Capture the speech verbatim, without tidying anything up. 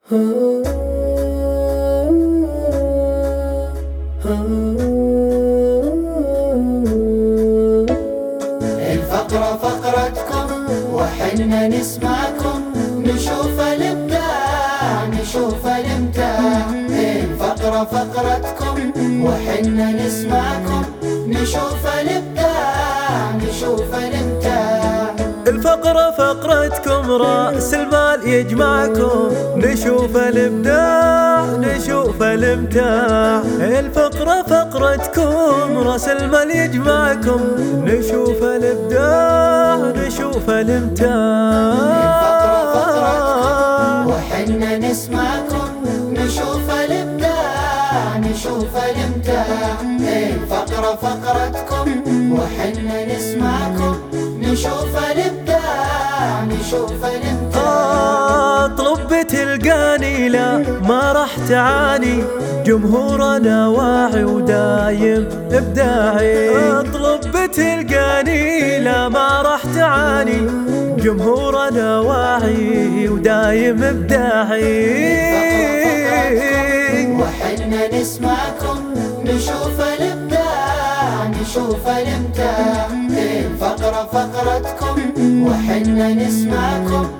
الفقرة فقرتكم وحنا نسمعكم، نشوف الإبداع نشوف الإمتاع. الفقرة فقرتكم وحنا نسمعكم، نشوف الإبداع نشوف الإمتاع. الفقرة فقرتكم رأس المال يجمعكم، نشوف الإبداع نشوف الإمتاع. الفقرة فقرتكم رأس المال يجمعكم، نشوف الإبداع نشوف الإمتاع. الفقرة فقرتكم وحنا نسمعكم، نشوف الإبداع نشوف الإمتاع. الفقرة فقرتكم وحنا نسمعكم، نشوف الإبداع نشوف الإمتاع. اطلب تلقاني لا ما راح تعاني، جمهورنا واعي ودايم إبداعي. اطلب تلقاني لا ما راح تعاني، جمهورنا واعي ودايم إبداعي. وحنا نسمعكم، نشوف الإبداع نشوف الإمتاع. الفقرة فقرتكم وحنا نسمعكم،